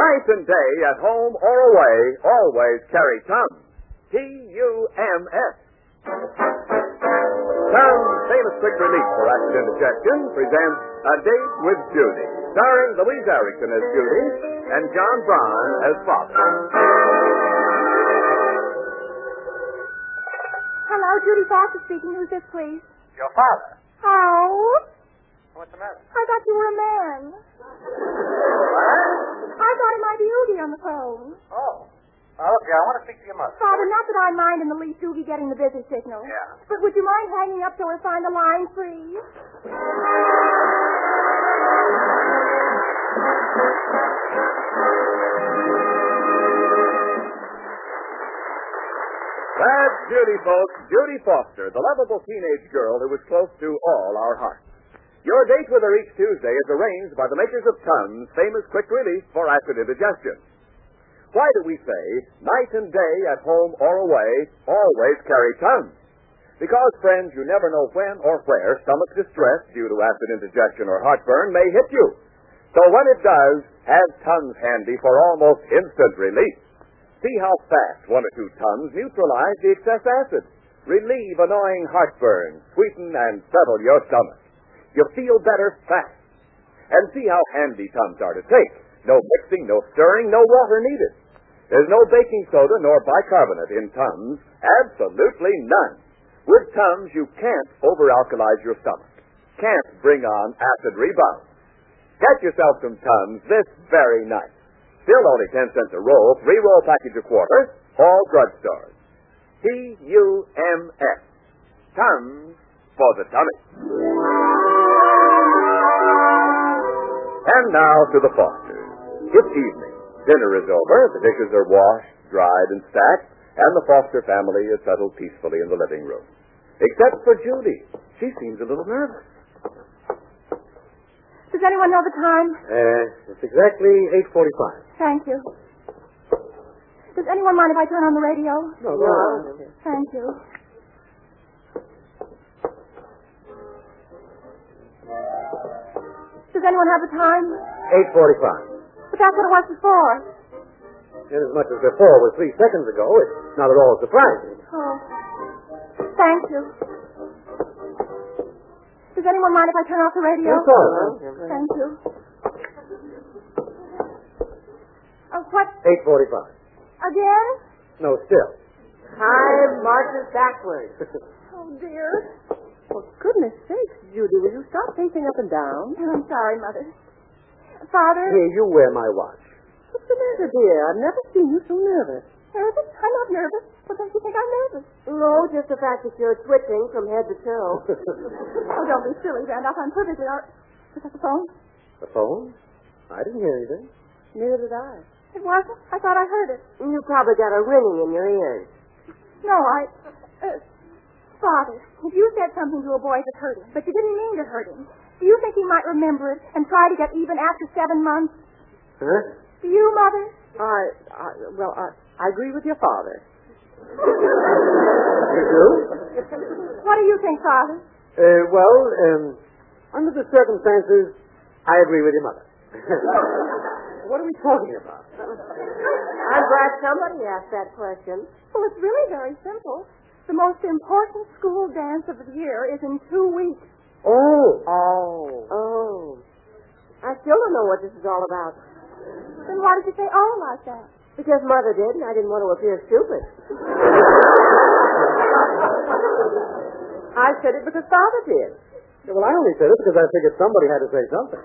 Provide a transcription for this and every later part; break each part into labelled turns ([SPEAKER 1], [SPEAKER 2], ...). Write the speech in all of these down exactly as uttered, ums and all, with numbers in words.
[SPEAKER 1] Night and day, at home or away, always carry Tums. T U M S. Tums, famous quick relief for acid indigestion, presents A Date with Judy, starring Louise Erickson as Judy and John Braun as Father.
[SPEAKER 2] Hello, Judy Foster speaking. Who's this, please?
[SPEAKER 3] Your father.
[SPEAKER 2] Oh?
[SPEAKER 3] What's the matter?
[SPEAKER 2] I thought you were a man.
[SPEAKER 3] What?
[SPEAKER 2] I thought it might be Oogie on the phone.
[SPEAKER 3] Oh. Okay, I want to speak to your mother.
[SPEAKER 2] Father, not that I mind in the least Oogie getting the busy signal.
[SPEAKER 3] Yeah.
[SPEAKER 2] But would you mind hanging up till I find the line free?
[SPEAKER 1] That's Judy, folks. Judy Foster, the lovable teenage girl who was close to all our hearts. Your date with her each Tuesday is arranged by the makers of Tums, famous quick relief for acid indigestion. Why do we say, night and day, at home or away, always carry Tums? Because, friends, you never know when or where stomach distress due to acid indigestion or heartburn may hit you. So when it does, have Tums handy for almost instant relief. See how fast one or two Tums neutralize the excess acid, relieve annoying heartburn, sweeten and settle your stomach. You'll feel better fast. And see how handy Tums are to take. No mixing, no stirring, no water needed. There's no baking soda nor bicarbonate in Tums. Absolutely none. With Tums, you can't over-alkalize your stomach. Can't bring on acid rebound. Get yourself some Tums this very night. Still only ten cents a roll, three-roll package a quarter, all drugstores. T U M S. Tums for the tummy. And now to the Fosters. It's evening. Dinner is over. The dishes are washed, dried, and stacked, and the Foster family is settled peacefully in the living room. Except for Judy. She seems a little nervous.
[SPEAKER 2] Does anyone know the time?
[SPEAKER 4] Uh, it's exactly eight forty-five.
[SPEAKER 2] Thank you. Does anyone mind if I turn on the radio?
[SPEAKER 4] No, no. no.
[SPEAKER 2] Thank you. Does anyone have the time?
[SPEAKER 4] eight forty-five.
[SPEAKER 2] But that's what it was before.
[SPEAKER 4] Inasmuch as before was three seconds ago, it's not at all surprising.
[SPEAKER 2] Oh. Thank you. Does anyone mind if I turn off the radio?
[SPEAKER 4] Yes, all right.
[SPEAKER 2] Thank you. Oh, what?
[SPEAKER 4] eight forty-five.
[SPEAKER 2] Again?
[SPEAKER 4] No, still.
[SPEAKER 5] Time marches backwards.
[SPEAKER 2] Oh, dear.
[SPEAKER 5] For goodness sakes, Judy, will you stop pacing up and down?
[SPEAKER 2] I'm sorry, Mother. Father?
[SPEAKER 4] Here, you wear my watch.
[SPEAKER 5] What's the matter, dear? I've never seen you so nervous.
[SPEAKER 2] Nervous? I'm not nervous. What don't you think I'm nervous?
[SPEAKER 5] No, just the fact that you're twitching from head to toe.
[SPEAKER 2] Oh, don't be silly, Randolph. I'm perfectly all right. Was that the phone?
[SPEAKER 4] The phone? I didn't hear anything.
[SPEAKER 5] Neither did I.
[SPEAKER 2] It wasn't? I thought I heard it.
[SPEAKER 5] You probably got a ringing in your ears.
[SPEAKER 2] No, I... Uh, Father, if you said something to a boy that hurt him, but you didn't mean to hurt him, do you think he might remember it and try to get even after seven months?
[SPEAKER 4] Huh?
[SPEAKER 2] Do you, Mother?
[SPEAKER 5] I, I well, I, I agree with your father.
[SPEAKER 4] You do?
[SPEAKER 2] What do you think, Father?
[SPEAKER 4] Uh, well, um, under the circumstances, I agree with your mother. What are we talking about?
[SPEAKER 5] I'm glad somebody asked that question.
[SPEAKER 2] Well, it's really very simple. The most important school dance of the year is in two weeks.
[SPEAKER 4] Oh.
[SPEAKER 5] Oh. Oh. I still don't know what this is all about.
[SPEAKER 2] Then why did you say oh like that?
[SPEAKER 5] Because Mother did, and I didn't want to appear stupid. I said it because Father did.
[SPEAKER 4] Yeah, well, I only said it because I figured somebody had to say something.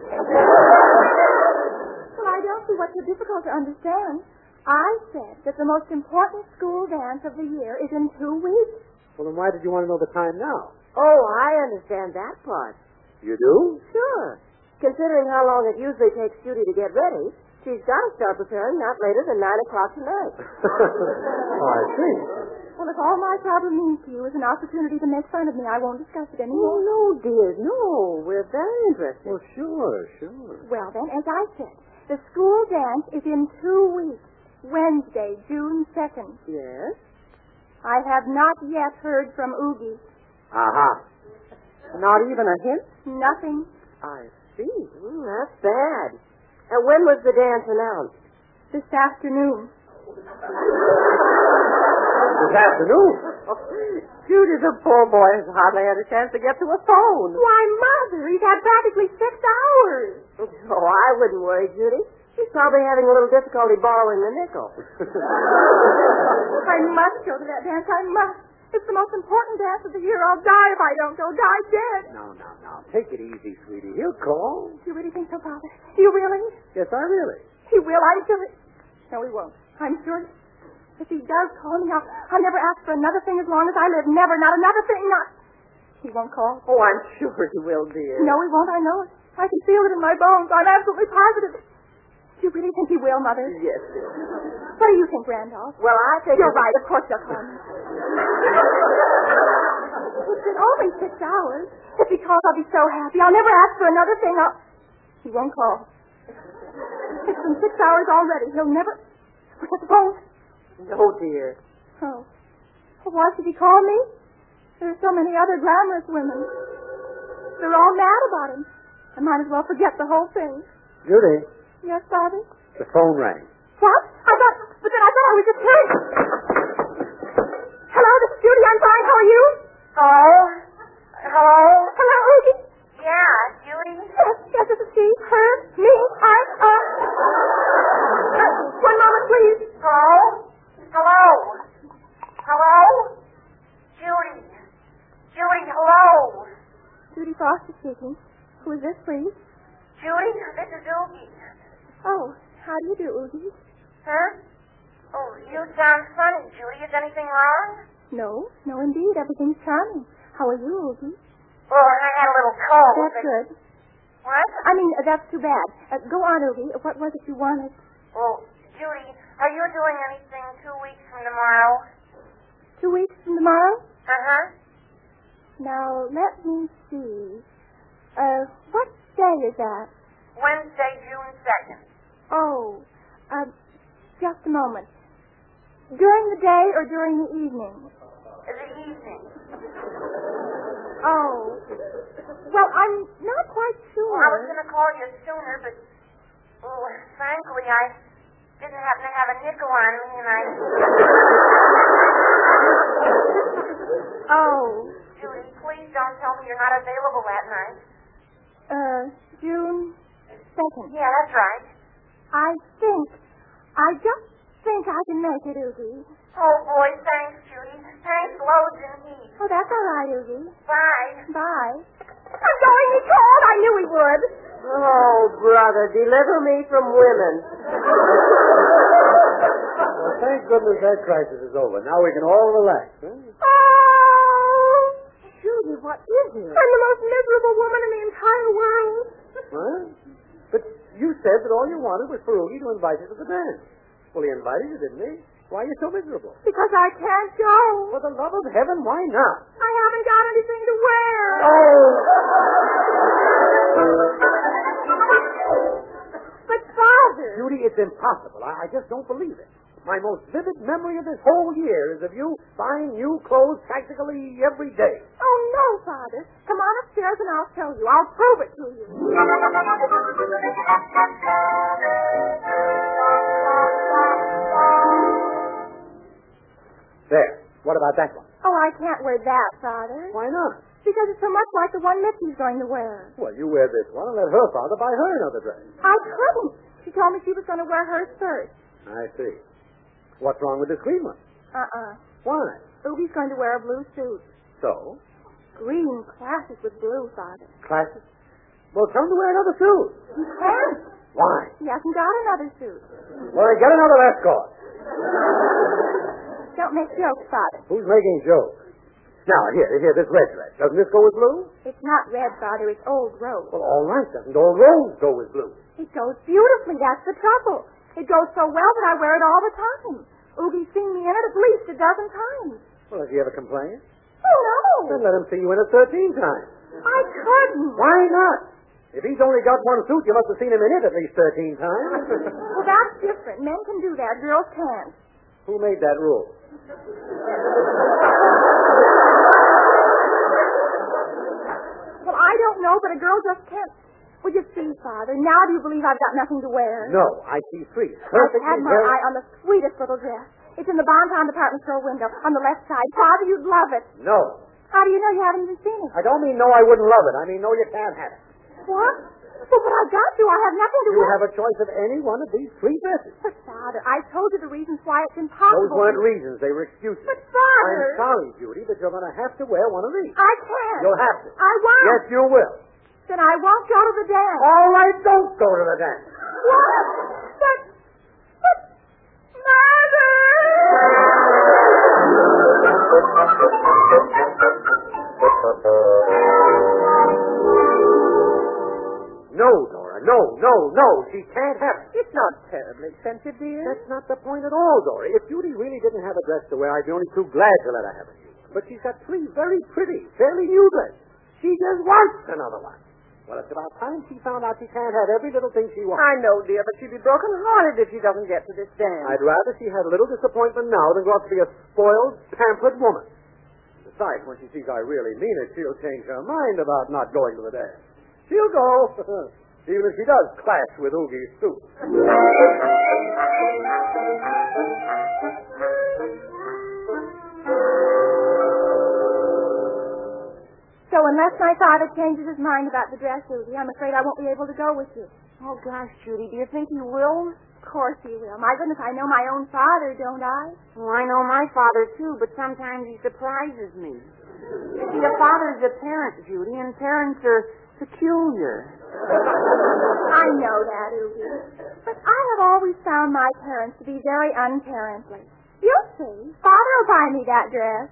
[SPEAKER 2] Well, I don't see what's so difficult to understand. I said that the most important school dance of the year is in two weeks.
[SPEAKER 4] Well, then why did you want to know the time now?
[SPEAKER 5] Oh, I understand that part.
[SPEAKER 4] You do?
[SPEAKER 5] Sure. Considering how long it usually takes Judy to get ready, she's got to start preparing not later than nine o'clock tonight.
[SPEAKER 4] Oh, I see.
[SPEAKER 2] Well, if all my problem means to you is an opportunity to make fun of me, I won't discuss it
[SPEAKER 5] Oh,
[SPEAKER 2] anymore.
[SPEAKER 5] no, dear, no. We're very interested.
[SPEAKER 4] Well, sure, sure.
[SPEAKER 2] Well, then, as I said, the school dance is in two weeks. Wednesday, June second.
[SPEAKER 5] Yes?
[SPEAKER 2] I have not yet heard from Oogie.
[SPEAKER 4] Aha.
[SPEAKER 5] Not even a hint?
[SPEAKER 2] Nothing.
[SPEAKER 5] I see. Mm, that's bad. And when was the dance announced?
[SPEAKER 2] This afternoon.
[SPEAKER 4] This afternoon?
[SPEAKER 5] Judy, the poor boy has hardly had a chance to get to a phone.
[SPEAKER 2] Why, Mother, he's had practically six hours.
[SPEAKER 5] Oh, I wouldn't worry, Judy. He's probably having a little difficulty borrowing the nickel.
[SPEAKER 2] I must go to that dance. I must. It's the most important dance of the year. I'll die if I don't go. Die dead.
[SPEAKER 4] No, no, no. Take it easy, sweetie. He'll call.
[SPEAKER 2] Do you really think so, Father? Do you really?
[SPEAKER 4] Yes, I really.
[SPEAKER 2] He will. I'm sure. No, he won't. I'm sure. If he does call me, I'll, I'll never ask for another thing as long as I live. Never. Not another thing. Not. He won't call.
[SPEAKER 5] Oh, I'm sure he will, dear.
[SPEAKER 2] No, he won't. I know it. I can feel it in my bones. I'm absolutely positive. Do you really think he will, Mother?
[SPEAKER 5] Yes, dear.
[SPEAKER 2] What do you think, Randolph?
[SPEAKER 5] Well, I think...
[SPEAKER 2] You're right. Of course he'll call me. It's been only six hours. If he calls, I'll be so happy. I'll never ask for another thing. I'll... He won't call. It's been six hours already. He'll never... Look at the phone.
[SPEAKER 5] No, dear.
[SPEAKER 2] Oh. Well, why should he call me? There are so many other glamorous women. They're all mad about him. I might as well forget the whole thing.
[SPEAKER 4] Judy,
[SPEAKER 2] Yes, Father?
[SPEAKER 4] the phone rang.
[SPEAKER 2] What? I thought... But then I thought I was just hearing... Hello, this is Judy. I'm fine. How are you?
[SPEAKER 6] Hello? Hello?
[SPEAKER 2] Hello, Oogie.
[SPEAKER 6] Yeah, Judy?
[SPEAKER 2] Yes, yes, this is she. Her, me, I, uh... uh one moment, please.
[SPEAKER 6] Hello? Hello? Hello? Judy? Judy, hello?
[SPEAKER 2] Judy Foster speaking. Who is this, please?
[SPEAKER 6] Judy, this is Oogie.
[SPEAKER 2] Oh, how do you do, Oogie?
[SPEAKER 6] Huh? Oh, you sound funny, Judy. Is anything wrong?
[SPEAKER 2] No, no, indeed. Everything's charming. How are you, Oogie?
[SPEAKER 6] Well, I had a little cold.
[SPEAKER 2] That's
[SPEAKER 6] but...
[SPEAKER 2] good.
[SPEAKER 6] What?
[SPEAKER 2] I mean, uh, that's too bad. Uh, go on, Oogie. What was it you wanted?
[SPEAKER 6] Well, Judy, are you doing anything two weeks from tomorrow?
[SPEAKER 2] Two weeks from tomorrow?
[SPEAKER 6] Uh-huh.
[SPEAKER 2] Now, let me see. Uh, what day is that?
[SPEAKER 6] Wednesday, June second.
[SPEAKER 2] Oh, uh, just a moment. During the day or during the evening?
[SPEAKER 6] The evening.
[SPEAKER 2] Oh. Well, I'm not quite sure.
[SPEAKER 6] Well, I was going to call you sooner, but, well, frankly, I didn't happen to have a nickel on me, and I...
[SPEAKER 2] Oh.
[SPEAKER 6] Judy, please don't tell me you're not available that night.
[SPEAKER 2] Uh, June second.
[SPEAKER 6] Yeah, that's right.
[SPEAKER 2] I think, I just think I can make it, Oogie.
[SPEAKER 6] Oh, boy, thanks, Judy. Thanks loads and heaps.
[SPEAKER 2] Oh, that's all right, Oogie.
[SPEAKER 6] Bye.
[SPEAKER 2] Bye. I'm going, he called. I knew he would.
[SPEAKER 5] Oh, brother, deliver me from women.
[SPEAKER 4] Well, thank goodness that crisis is over. Now we can all relax, huh?
[SPEAKER 2] Oh!
[SPEAKER 5] Judy, what is it?
[SPEAKER 2] I'm the most miserable woman in the entire world.
[SPEAKER 4] Huh? But you said that all you wanted was for Oogie to invite you to the dance. Well, he invited you, didn't he? Why are you so miserable?
[SPEAKER 2] Because I can't go.
[SPEAKER 4] For the love of heaven, why not?
[SPEAKER 2] I haven't got anything to wear.
[SPEAKER 4] Oh!
[SPEAKER 2] But, Father...
[SPEAKER 4] Judy, it's impossible. I, I just don't believe it. My most vivid memory of this whole year is of you buying new clothes practically every day.
[SPEAKER 2] Oh, no, Father. Come on upstairs and I'll show you. I'll prove it to you.
[SPEAKER 4] There. What about that one?
[SPEAKER 2] Oh, I can't wear that, Father.
[SPEAKER 4] Why not?
[SPEAKER 2] Because it's so much like the one Mitzi's going to wear.
[SPEAKER 4] Well, you wear this one and let her father buy her another dress.
[SPEAKER 2] I couldn't. She told me she was going to wear hers first.
[SPEAKER 4] I see. What's wrong with this green one?
[SPEAKER 2] Uh-uh.
[SPEAKER 4] Why?
[SPEAKER 2] Oogie's going to wear a blue suit.
[SPEAKER 4] So?
[SPEAKER 2] Green classes with blue, Father.
[SPEAKER 4] Classes? Well, tell him to wear another suit.
[SPEAKER 2] He can't.
[SPEAKER 4] Why?
[SPEAKER 2] He hasn't got another suit.
[SPEAKER 4] Well, then get another escort.
[SPEAKER 2] Don't make jokes, Father.
[SPEAKER 4] Who's making jokes? Now, here, here, this red dress. Doesn't this go with blue?
[SPEAKER 2] It's not red, Father. It's old rose.
[SPEAKER 4] Well, all right. Doesn't old rose go with blue?
[SPEAKER 2] It goes beautifully. That's the trouble. It goes so well that I wear it all the time. Oogie's seen me in it at least a dozen times.
[SPEAKER 4] Well, has he ever complained?
[SPEAKER 2] Oh, no.
[SPEAKER 4] Then let him see you in it thirteen times.
[SPEAKER 2] I couldn't.
[SPEAKER 4] Why not? If he's only got one suit, you must have seen him in it at least thirteen times.
[SPEAKER 2] Well, that's different. Men can do that. Girls can't.
[SPEAKER 4] Who made that rule?
[SPEAKER 2] Well, I don't know, but a girl just can't Well, you see, Father, now do you believe I've got nothing to wear?
[SPEAKER 4] No, I see three.
[SPEAKER 2] I've had my eye on the sweetest little dress. It's in the Bonton department store window on the left side. Father, you'd love it.
[SPEAKER 4] No.
[SPEAKER 2] How do you know you haven't even seen it?
[SPEAKER 4] I don't mean no, I wouldn't love it. I mean no, you can't have it.
[SPEAKER 2] What? Well, but I've got to. I have nothing to
[SPEAKER 4] You
[SPEAKER 2] wear.
[SPEAKER 4] have a choice of any one of these three dresses.
[SPEAKER 2] But, Father, I told you the reasons why it's impossible.
[SPEAKER 4] Those weren't reasons. They were excuses.
[SPEAKER 2] But, Father...
[SPEAKER 4] I'm sorry, Judy, but you're going to have to wear one of these.
[SPEAKER 2] I can't.
[SPEAKER 4] You'll have to.
[SPEAKER 2] I won't.
[SPEAKER 4] Yes, you will.
[SPEAKER 2] Then I won't go to the dance.
[SPEAKER 4] All right, don't go to the dance.
[SPEAKER 2] What? But... But... Mother!
[SPEAKER 4] No, Dora, no, no, no. She can't have it.
[SPEAKER 5] It's not terribly expensive, dear.
[SPEAKER 4] That's not the point at all, Dora. If Judy really didn't have a dress to wear, I'd be only too glad to let her have it. But she's got three very pretty, fairly new dresses. She just wants another one. Well, it's about time she found out she can't have every little thing she wants.
[SPEAKER 5] I know, dear, but she'd be broken-hearted if she doesn't get to this dance.
[SPEAKER 4] I'd rather she had a little disappointment now than go out to be a spoiled, pampered woman. Besides, when she sees I really mean it, she'll change her mind about not going to the dance. She'll go, even if she does clash with Oogie's suit.
[SPEAKER 2] So unless my father changes his mind about the dress, Susie, I'm afraid I won't be able to go with you.
[SPEAKER 5] Oh, gosh, Judy, do you think he will?
[SPEAKER 2] Of course he will. My goodness, I know my own father, don't I?
[SPEAKER 5] Well, I know my father, too, but sometimes he surprises me. You see, a father's a parent, Judy, and parents are peculiar.
[SPEAKER 2] I know that, Oogie. But I have always found my parents to be very unparently. You'll see. Father will buy me that dress.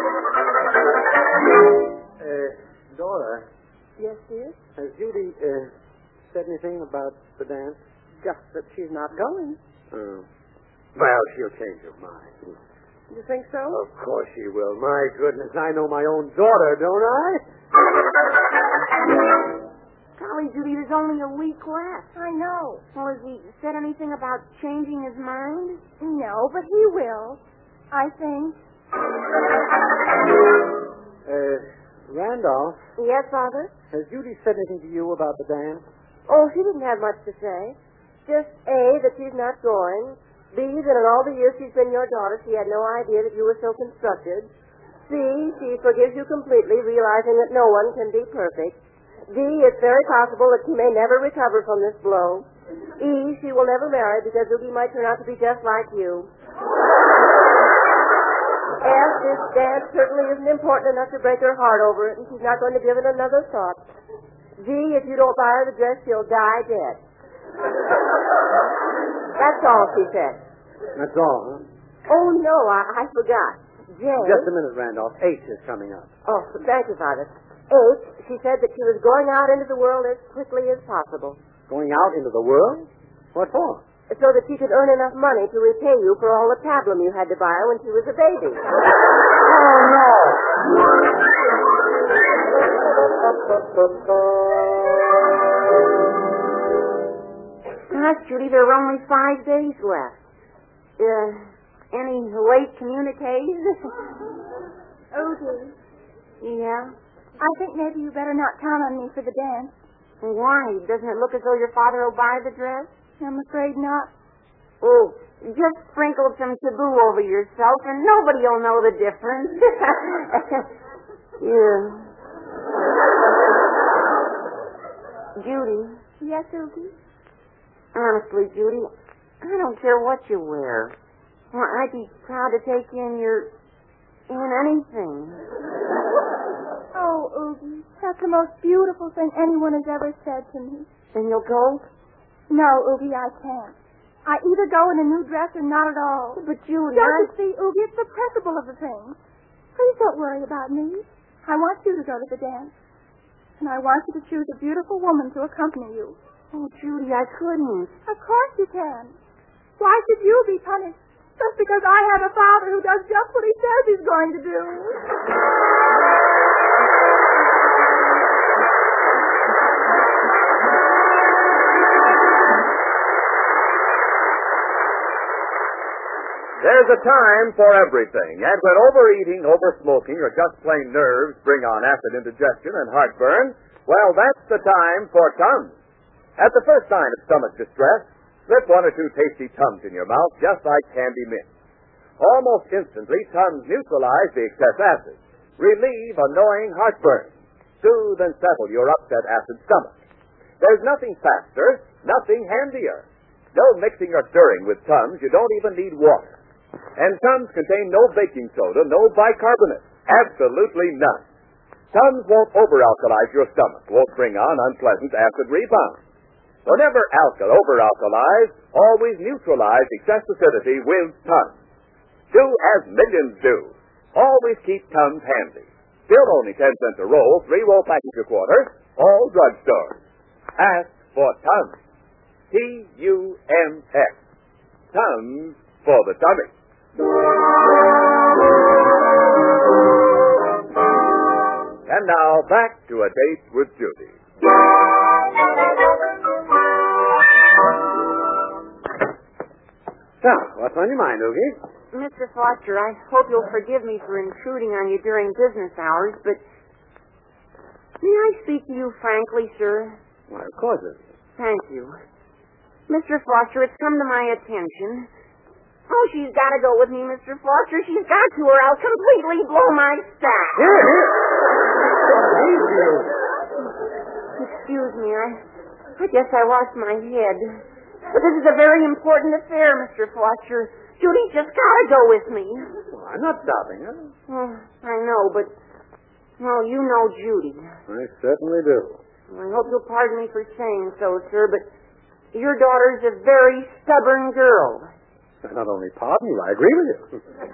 [SPEAKER 4] Uh, Dora,
[SPEAKER 5] Yes, dear?
[SPEAKER 4] has Judy uh, said anything about the dance?
[SPEAKER 5] Just that she's not going.
[SPEAKER 4] Oh. Well, she'll change her mind.
[SPEAKER 5] You think so?
[SPEAKER 4] Of course she will. My goodness, I know my own daughter, don't I?
[SPEAKER 5] Golly, Judy, there's only a week left.
[SPEAKER 2] I know.
[SPEAKER 5] Well, has he said anything about changing his mind?
[SPEAKER 2] No, but he will. I think.
[SPEAKER 4] Uh, Randolph,
[SPEAKER 5] Yes, Father?
[SPEAKER 4] has Judy said anything to you about the dance?
[SPEAKER 5] Oh, she didn't have much to say. Just A, that she's not going. B, that in all the years she's been your daughter, she had no idea that you were so constructed. C, she forgives you completely, realizing that no one can be perfect. D, it's very possible that she may never recover from this blow. E, she will never marry because Oogie might turn out to be just like you. F, this dance certainly isn't important enough to break her heart over it, and she's not going to give it another thought. G, if you don't buy her the dress, she'll die dead. That's all she said.
[SPEAKER 4] That's all, huh?
[SPEAKER 5] Oh, no, I, I forgot. J.
[SPEAKER 4] Just a minute, Randolph. H is coming up.
[SPEAKER 5] Oh, thank you, Father. H, she said that she was going out into the world as quickly as possible.
[SPEAKER 4] Going out into the world? What for?
[SPEAKER 5] So that she could earn enough money to repay you for all the pablum you had to buy her when she was a baby.
[SPEAKER 4] Oh, no!
[SPEAKER 5] Gosh, Judy, there are only five days left. Uh, any late communiques?
[SPEAKER 2] Oogie,
[SPEAKER 5] Yeah?
[SPEAKER 2] I think maybe you better not count on me for the dance.
[SPEAKER 5] Why? Doesn't it look as though your father will buy the dress?
[SPEAKER 2] I'm afraid not.
[SPEAKER 5] Oh, just sprinkle some taboo over yourself and nobody will know the difference. Yeah. Judy.
[SPEAKER 2] Yes, Oogie?
[SPEAKER 5] Honestly, Judy, I don't care what you wear. Well, I'd be proud to take you in your... in anything.
[SPEAKER 2] Oh, Oogie, that's the most beautiful thing anyone has ever said to me.
[SPEAKER 5] Then you'll go?
[SPEAKER 2] No, Oogie, I can't. I either go in a new dress or not at all.
[SPEAKER 5] But, Judy,
[SPEAKER 2] Don't
[SPEAKER 5] I...
[SPEAKER 2] you see, Oogie, it's the principle of the thing. Please don't worry about me. I want you to go to the dance. And I want you to choose a beautiful woman to accompany you.
[SPEAKER 5] Oh, Judy, I couldn't.
[SPEAKER 2] Of course you can. Why should you be punished just because I have a father who does just what he says he's going to do?
[SPEAKER 1] There's a time for everything, and when overeating, oversmoking, or just plain nerves bring on acid indigestion and heartburn, well, that's the time for Tums. At the first sign of stomach distress, slip one or two tasty Tums in your mouth, just like candy mint. Almost instantly, Tums neutralize the excess acid, relieve annoying heartburn, soothe and settle your upset acid stomach. There's nothing faster, nothing handier. No mixing or stirring with Tums. You don't even need water. And Tums contain no baking soda, no bicarbonate. Absolutely none. Tums won't over-alkalize your stomach, won't bring on unpleasant acid rebound. Whenever alkal over-alkalize, always neutralize excess acidity with Tums. Do as millions do. Always keep Tums handy. Still only ten cents a roll, three-roll package a quarter, all drugstores. Ask for Tums. T U M S. Tums for the tummy. And now, back to A Date with Judy.
[SPEAKER 4] So, what's on your mind, Oogie?
[SPEAKER 5] Mister Foster, I hope you'll forgive me for intruding on you during business hours, but may I speak to you frankly, sir?
[SPEAKER 4] Why, of course it is.
[SPEAKER 5] Thank you. Mister Foster, it's come to my attention. Oh, she's got to go with me, Mister Foster. She's got to, or I'll completely blow my stack.
[SPEAKER 4] Here, here. Easy.
[SPEAKER 5] Excuse me, I, I guess I lost my head. But this is a very important affair, Mister Foster. Judy's just got to go with me.
[SPEAKER 4] Well, I'm not stopping her.
[SPEAKER 5] Oh, I know, but, well, you know Judy.
[SPEAKER 4] I certainly do.
[SPEAKER 5] I hope you'll pardon me for saying so, sir, but your daughter's a very stubborn girl.
[SPEAKER 4] I not only pardon you, I agree with you.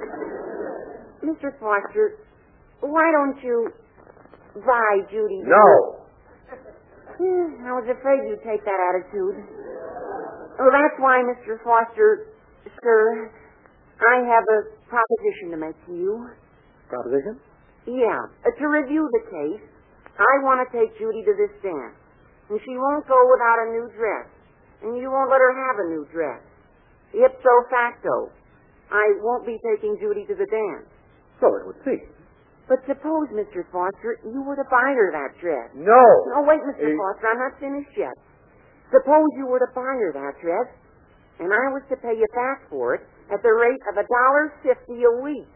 [SPEAKER 5] Mister Foster, why don't you buy Judy?
[SPEAKER 4] No.
[SPEAKER 5] Hmm, I was afraid you'd take that attitude. Well, that's why, Mister Foster, sir, I have a proposition to make to you.
[SPEAKER 4] Proposition?
[SPEAKER 5] Yeah. Uh, to review the case, I want to take Judy to this dance. And she won't go without a new dress. And you won't let her have a new dress. Ipso facto, I won't be taking Judy to the dance.
[SPEAKER 4] So it would seem.
[SPEAKER 5] But suppose, Mister Foster, you were to buy her that dress.
[SPEAKER 4] No.
[SPEAKER 5] No, wait, Mister
[SPEAKER 4] Eh,
[SPEAKER 5] Foster, I'm not finished yet. Suppose you were to buy her that dress, and I was to pay you back for it at the rate of a dollar fifty a week.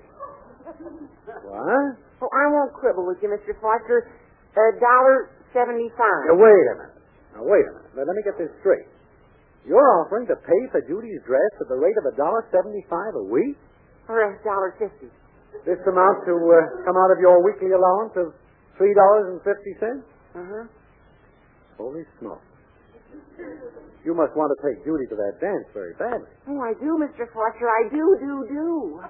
[SPEAKER 4] What?
[SPEAKER 5] Oh, I won't quibble with you, Mister Foster. A dollar seventy-five.
[SPEAKER 4] Now, wait a minute. Now, wait a minute. Now, let me get this straight. You're offering to pay for Judy's dress at the rate of a dollar seventy-five a week?
[SPEAKER 5] Or a dollar fifty.
[SPEAKER 4] This amount to uh, come out of your weekly allowance of three dollars and fifty cents?
[SPEAKER 5] Uh-huh.
[SPEAKER 4] Holy smoke. You must want to take Judy to that dance very badly.
[SPEAKER 5] Oh, I do, Mister Foster. I do, do, do.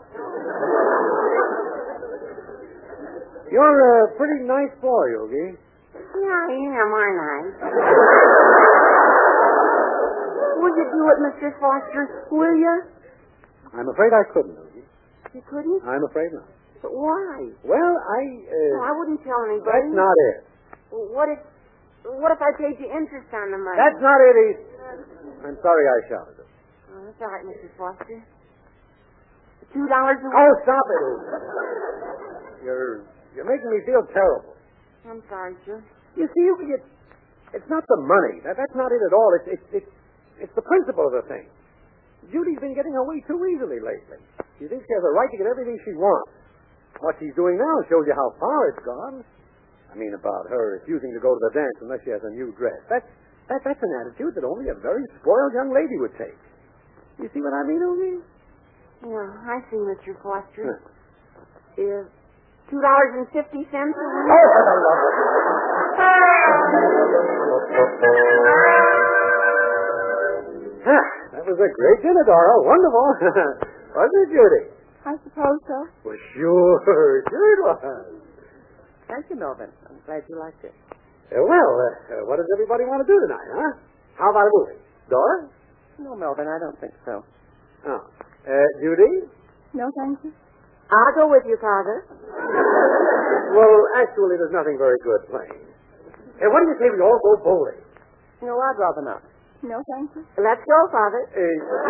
[SPEAKER 4] You're a pretty nice boy, Yogi.
[SPEAKER 5] Yeah, I am, aren't I? Will you do it, Mister Foster? Will you?
[SPEAKER 4] I'm afraid I couldn't, Yogi.
[SPEAKER 5] You couldn't?
[SPEAKER 4] I'm afraid not.
[SPEAKER 5] But why?
[SPEAKER 4] Well, I... Uh,
[SPEAKER 5] Oh, I wouldn't tell anybody.
[SPEAKER 4] that's not it.
[SPEAKER 5] Well, what if... What if I paid you interest on the money?
[SPEAKER 4] That's not it, East. I'm sorry I shouted it.
[SPEAKER 5] Oh, that's all right, Mister Foster. Two dollars a week.
[SPEAKER 4] Oh, stop it, East. You're, you're making me feel terrible.
[SPEAKER 5] I'm sorry, sir.
[SPEAKER 4] You see, Yogi, it's, it's not the money. That, that's not it at all. It's, it's, it's, it's the principle of the thing. Judy's been getting away too easily lately. She thinks she has a right to get everything she wants. What she's doing now shows you how far it's gone. I mean, about her refusing to go to the dance unless she has a new dress. That's, that, that's an attitude that only a very spoiled young lady would take. You see what I mean, Oogie?
[SPEAKER 5] Yeah, I see, Mister Foster.
[SPEAKER 4] Huh.
[SPEAKER 5] Is two dollars and fifty cents a week?
[SPEAKER 4] Oh, for the love of... Huh, that was a great dinner, Dora. Wonderful. Wasn't it, Judy?
[SPEAKER 2] I suppose so.
[SPEAKER 4] Well, sure. Sure it was.
[SPEAKER 5] Thank you, Melvin. I'm glad you liked it.
[SPEAKER 4] Uh, well, uh, uh, what does everybody want to do tonight, huh? How about a movie? Dora?
[SPEAKER 5] No, Melvin, I don't think so.
[SPEAKER 4] Oh. Uh, Judy?
[SPEAKER 2] No, thank you.
[SPEAKER 5] I'll go with you, Father.
[SPEAKER 4] Well, actually, there's nothing very good playing. Uh, what do you say we all go bowling?
[SPEAKER 5] No, I'd rather not.
[SPEAKER 2] No, thank you.
[SPEAKER 5] Let's go, Father.
[SPEAKER 4] Uh,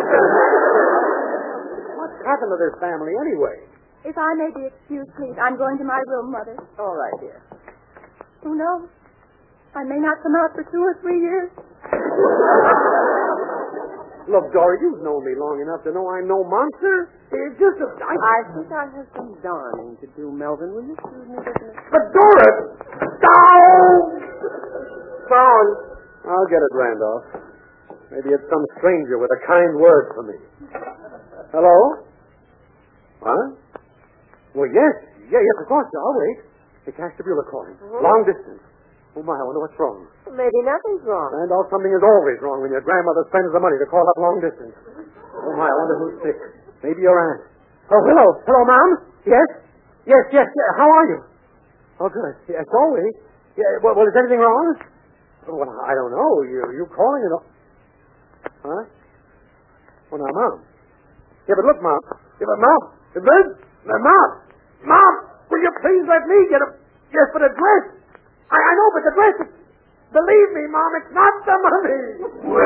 [SPEAKER 4] what's happened to this family, anyway?
[SPEAKER 2] If I may be excused, please, I'm going to my room, Mother.
[SPEAKER 5] All right, dear.
[SPEAKER 2] Who knows? I may not come out for two or three years.
[SPEAKER 4] Look, Dora, you've known me long enough to know I'm no monster. It's just a... I,
[SPEAKER 5] I think I have some darning to do, Melvin. Will you excuse me just a minute?
[SPEAKER 4] But, Dora... Down!
[SPEAKER 5] Phone.
[SPEAKER 4] I'll get it, Randolph. Maybe it's some stranger with a kind word for me. Hello? Huh? Well, yes. Yeah, yes, of course. I'll wait. The Cashtabula calling.
[SPEAKER 5] Mm-hmm.
[SPEAKER 4] Long distance. Oh, my, I wonder what's wrong.
[SPEAKER 5] Maybe nothing's wrong.
[SPEAKER 4] Randolph, something is always wrong when your grandmother spends the money to call up long distance. Oh, my, I wonder who's sick. Maybe your aunt. Oh, hello. Hello, Mom? Yes? Yes, yes, yes. How are you? Oh, good. Yes, always. Yeah, well, well, is anything wrong? Oh, well, I don't know. You, you calling it all... Huh? Well, now, Mom. Yeah, but look, Mom. Yeah, but Mom. Liz? Mom. Mom, will you please let me get a... Yes, but a dress. I, I know, but the dress... Believe me, Mom, it's not the money.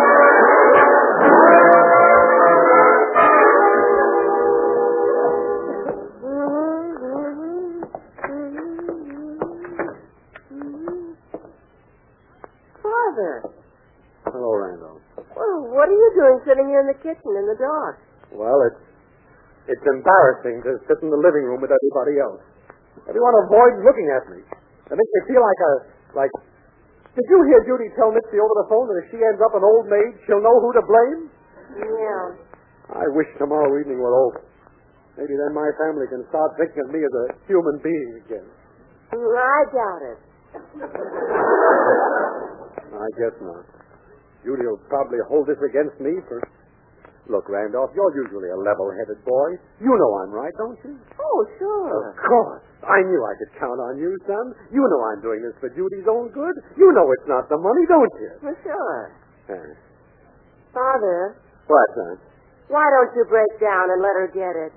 [SPEAKER 5] Father.
[SPEAKER 4] Hello, Randolph.
[SPEAKER 5] Well, what are you doing sitting here in the kitchen in the dark?
[SPEAKER 4] Well, it's it's embarrassing to sit in the living room with everybody else. Everyone avoids looking at me. It makes me feel like a like. Did you hear Judy tell Mitzi over the phone that if she ends up an old maid, she'll know who to blame?
[SPEAKER 5] Yeah.
[SPEAKER 4] I wish tomorrow evening were over. Maybe then my family can start thinking of me as a human being again.
[SPEAKER 5] I doubt it.
[SPEAKER 4] I guess not. Judy will probably hold this against me for... Look, Randolph, you're usually a level-headed boy. You know I'm right, don't you?
[SPEAKER 5] Oh, sure.
[SPEAKER 4] Of course. I knew I could count on you, son. You know I'm doing this for Judy's own good. You know it's not the money, don't you?
[SPEAKER 5] For sure.
[SPEAKER 4] Uh,
[SPEAKER 5] Father,
[SPEAKER 4] what, son?
[SPEAKER 5] why don't you break down and let her get it?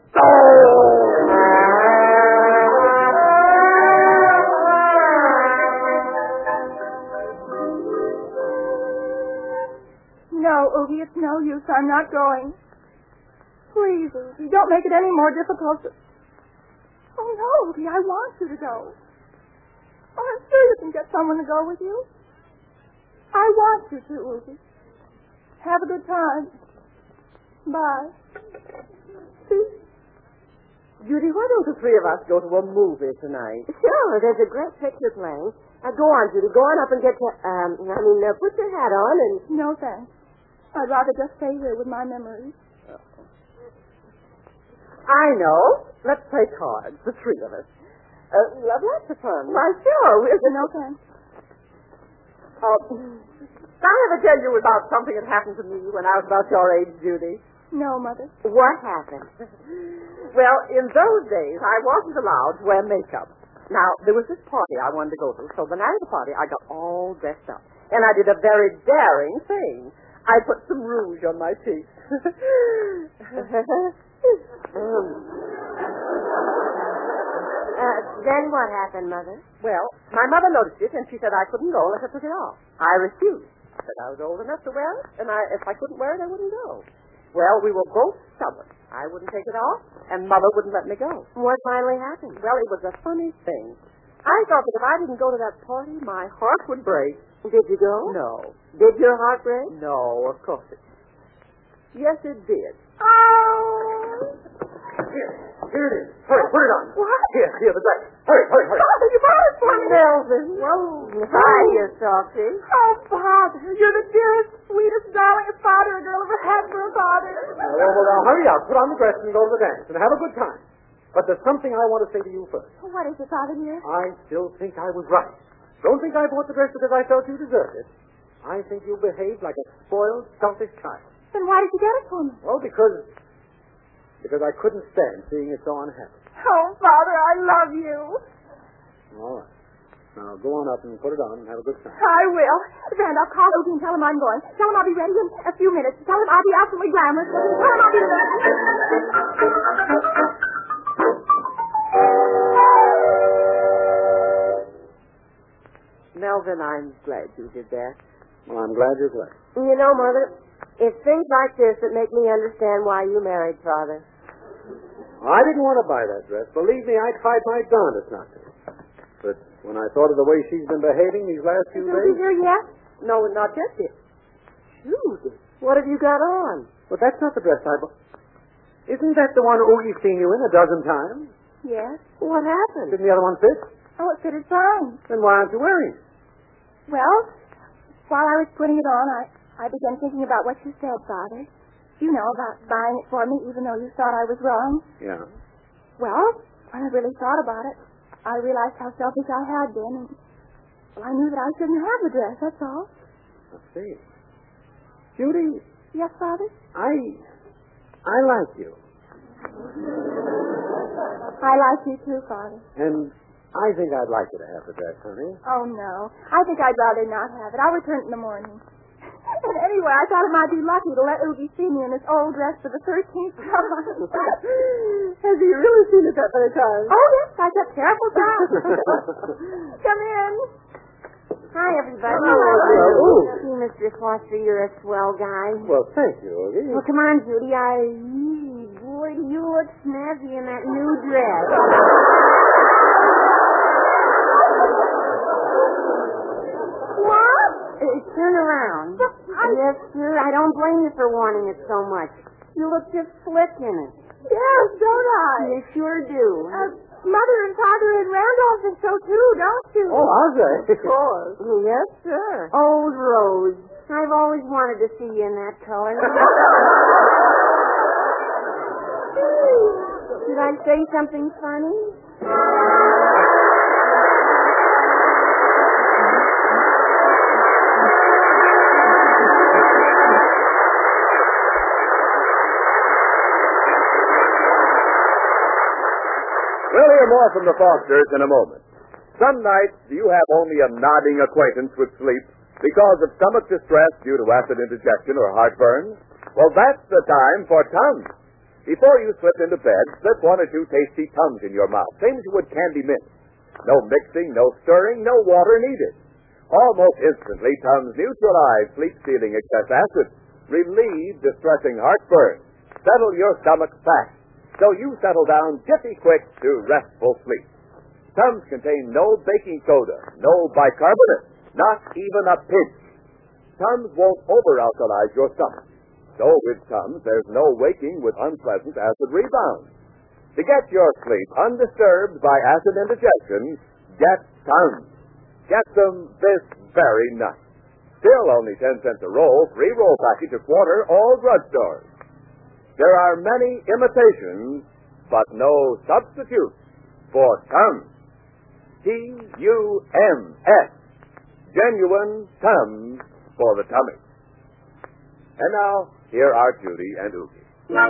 [SPEAKER 2] No, Oogie, it's no use. I'm not going. Please, Oogie, don't make it any more difficult. To... Oh, no, Oogie, I want you to go. Oh, I'm sure you can get someone to go with you. I want you to, Oogie. Have a good time. Bye.
[SPEAKER 5] Judy, why don't the three of us go to a movie tonight? Sure, there's a great picture playing. Now, go on, Judy. Go on up and get to, um, I mean, uh, put your hat on and...
[SPEAKER 2] No, thanks. I'd rather just stay here with my memories.
[SPEAKER 5] I know. Let's play cards, the three of us. Uh, love lots of fun. Why, sure. We're...
[SPEAKER 2] No, thanks.
[SPEAKER 5] Oh, did I ever tell you about something that happened to me when I was about your age, Judy?
[SPEAKER 2] No, Mother.
[SPEAKER 5] What happened? Well, in those days, I wasn't allowed to wear makeup. Now, there was this party I wanted to go to, so the night of the party, I got all dressed up. And I did a very daring thing. I put some rouge on my cheeks. mm. uh, then what happened, Mother? Well, my mother noticed it, and she said I couldn't go unless I took it off. I refused. I said I was old enough to wear it, and I, if I couldn't wear it, I wouldn't go. Well, we were both stubborn. I wouldn't take it off, and Mother wouldn't let me go. What finally happened? Well, it was a funny thing. I thought that if I didn't go to that party, my heart would break. Did you go? No. Did your heart break? No, of course it did. Yes, it did. Oh!
[SPEAKER 4] Here, here it is. Hurry, put it on.
[SPEAKER 5] What?
[SPEAKER 4] Here, here, the dress. Hurry, hurry, hurry.
[SPEAKER 5] Oh, you bought it for me. Melvin. Whoa. Hi, you softy.
[SPEAKER 2] Oh, Father, you're the dearest, sweetest, darlingest father a girl ever had for a father.
[SPEAKER 4] Now, well, well, now, hurry up. Put on the dress and go to the dance and have a good time. But there's something I want to say to you first.
[SPEAKER 2] What is it, Father dear?
[SPEAKER 4] I still think I was right. Don't think I bought the dress because I felt you deserved it. I think you behaved like a spoiled, selfish child.
[SPEAKER 2] Then why did you get it for me?
[SPEAKER 4] Well, because... because I couldn't stand seeing you so unhappy.
[SPEAKER 2] Oh, Father, I love you.
[SPEAKER 4] All right. Now, go on up and put it on and have a good time.
[SPEAKER 2] I will. Randolph, call Oogie and tell him I'm going. Tell him I'll be ready in a few minutes. Tell him I'll be absolutely glamorous. Tell him I'll be ready.
[SPEAKER 5] Melvin, I'm glad you did that.
[SPEAKER 4] Well, I'm glad you're glad.
[SPEAKER 5] You know, Mother, it's things like this that make me understand why you married Father.
[SPEAKER 4] I didn't want to buy that dress. Believe me, I tried my darndest not to. But when I thought of the way she's been behaving these last few
[SPEAKER 5] Is
[SPEAKER 4] days...
[SPEAKER 5] he here yet? No, not just yet. Judy, what have you got on?
[SPEAKER 4] Well, that's not the dress I bought. Isn't that the one Oogie's seen you in a dozen times?
[SPEAKER 2] Yes.
[SPEAKER 5] What happened?
[SPEAKER 4] Didn't the other one fit?
[SPEAKER 2] Oh, it fitted fine.
[SPEAKER 4] Then why aren't you wearing it?
[SPEAKER 2] Well, while I was putting it on, I, I began thinking about what you said, Father. You know, about buying it for me even though you thought I was wrong.
[SPEAKER 4] Yeah.
[SPEAKER 2] Well, when I really thought about it, I realized how selfish I had been, and well, I knew that I shouldn't have the dress, that's all.
[SPEAKER 4] Let's see. Judy,
[SPEAKER 2] Yes, Father?
[SPEAKER 4] I... I like you.
[SPEAKER 2] I like you too, Father.
[SPEAKER 4] And I think I'd like you to have the dress, honey.
[SPEAKER 2] Oh, no. I think I'd rather not have it. I'll return it in the morning. And anyway, I thought it might be lucky to let Oogie see me in this old dress for the thirteenth time.
[SPEAKER 5] Has he really seen it that many times?
[SPEAKER 2] Oh, yes, I kept careful time. Come in.
[SPEAKER 5] Hi, everybody.
[SPEAKER 4] Hello, Ooh.
[SPEAKER 5] See, Mister Foster, you're a swell guy.
[SPEAKER 4] Well, thank you, Oogie.
[SPEAKER 5] Well, come on, Judy. I... Boy, do you look snazzy in that new dress.
[SPEAKER 2] What?
[SPEAKER 5] Uh, turn around.
[SPEAKER 2] I...
[SPEAKER 5] Yes, sir. I don't blame you for wanting it so much. You look just slick in it.
[SPEAKER 2] Yes, don't I?
[SPEAKER 5] You sure do.
[SPEAKER 2] Uh, Mother and Father and Randolph think so too, don't you?
[SPEAKER 4] Oh, are they?
[SPEAKER 5] Of course. Yes, sir. Old Rose. I've always wanted to see you in that color. Did I say something funny?
[SPEAKER 1] We'll hear more from the Fosters in a moment. Some nights you have only a nodding acquaintance with sleep because of stomach distress due to acid indigestion or heartburn. Well, that's the time for Tums. Before you slip into bed, slip one or two tasty Tums in your mouth, same as you would candy mint. No mixing, no stirring, no water needed. Almost instantly, Tums neutralize sleep-stealing excess acid, relieve distressing heartburn, settle your stomach fast, so you settle down jiffy quick to restful sleep. Tums contain no baking soda, no bicarbonate, not even a pinch. Tums won't over-alkalize your stomach. So with Tums, there's no waking with unpleasant acid rebound. To get your sleep undisturbed by acid indigestion, get Tums. Get them this very night. Still only ten cents a roll, free roll package a quarter, all drugstores. There are many imitations, but no substitutes for Tums. T U M S. Genuine Tums for the tummy. And now, here are Judy and Oogie.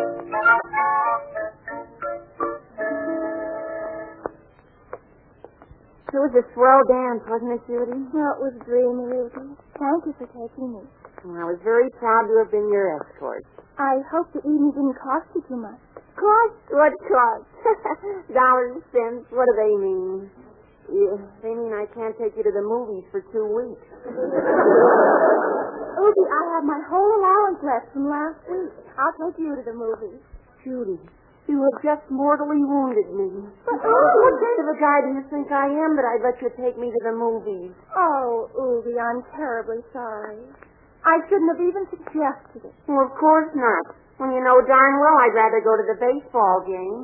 [SPEAKER 5] It was a swell dance, wasn't it, Judy?
[SPEAKER 2] Well, it was dreamy, Oogie. Thank you for taking me.
[SPEAKER 5] Well, I was very proud to have been your escort.
[SPEAKER 2] I hope the evening didn't cost you too much.
[SPEAKER 5] Cost? What cost? Dollars, cents, what do they mean? Yeah, they mean I can't take you to the movies for two weeks.
[SPEAKER 2] Oogie, I have my whole allowance left from last week. I'll take you to the movies.
[SPEAKER 5] Judy, you have just mortally wounded me.
[SPEAKER 2] But,
[SPEAKER 5] What kind of a guy do you think I am that I'd let you take me to the movies?
[SPEAKER 2] Oh, Oogie, I'm terribly sorry. I shouldn't have even suggested it.
[SPEAKER 5] Well, of course not. When you know darn well I'd rather go to the baseball game.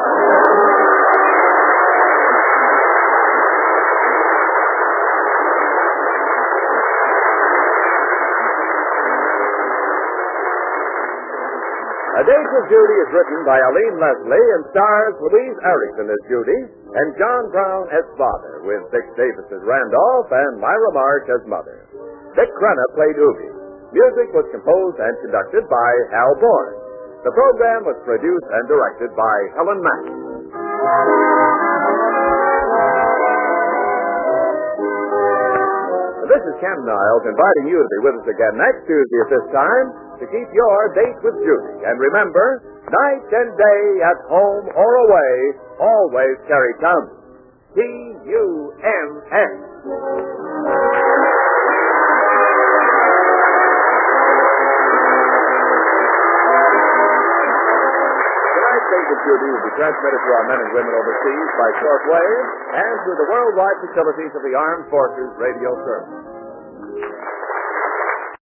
[SPEAKER 1] A Date with Judy is written by Aline Leslie and stars Louise Erickson as Judy and John Brown as father, with Dick Davis as Randolph and Myra March as mother. Dick Crenna played Oogie. Music was composed and conducted by Hal Bourne. The program was produced and directed by Helen Mack. This is Ken Niles inviting you to be with us again next Tuesday at this time to keep your date with Judy. And remember, night and day, at home or away, always carry Tums. T U M S. Tonight's Date with Judy will be transmitted to our men and women overseas by shortwave and through the worldwide facilities of the Armed Forces Radio Service.